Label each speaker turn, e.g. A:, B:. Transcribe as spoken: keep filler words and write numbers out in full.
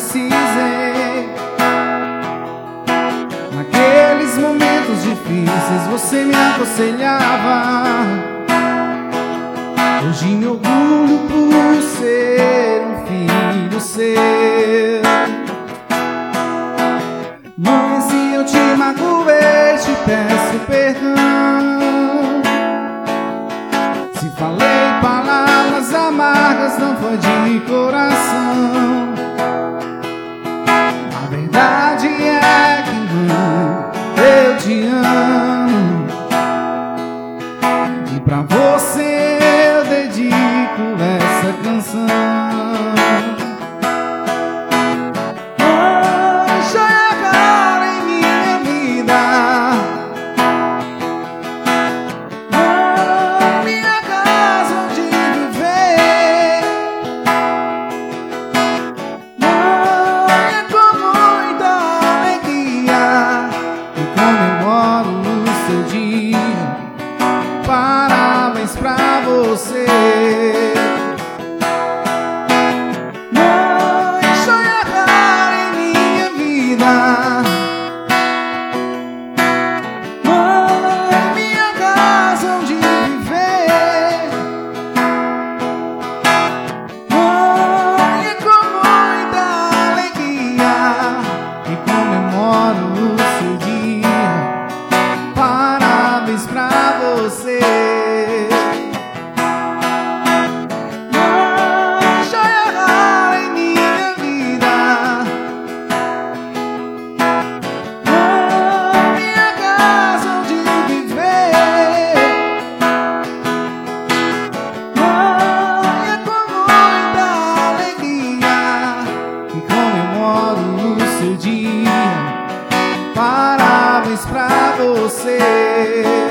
A: precisei. Naqueles momentos difíceis você me aconselhava. Hoje me orgulho por ser um filho seu. Mãe, se eu te magoei, te peço perdão. Se falei palavras amargas, não foi de coração. A verdade é que, mãe, eu te amo. E pra você eu dedico essa canção. Parabéns pra você. Mãe, joia rara em minha vida. Mãe, minha casa onde viver. Mãe, é com muita alegria que comemoro o seu dia. Parabéns pra você. Mãe, joia rara em minha vida. Mãe, minha casa onde viver. Mãe, é com muita alegria que comemoro o seu dia. Parabéns pra você.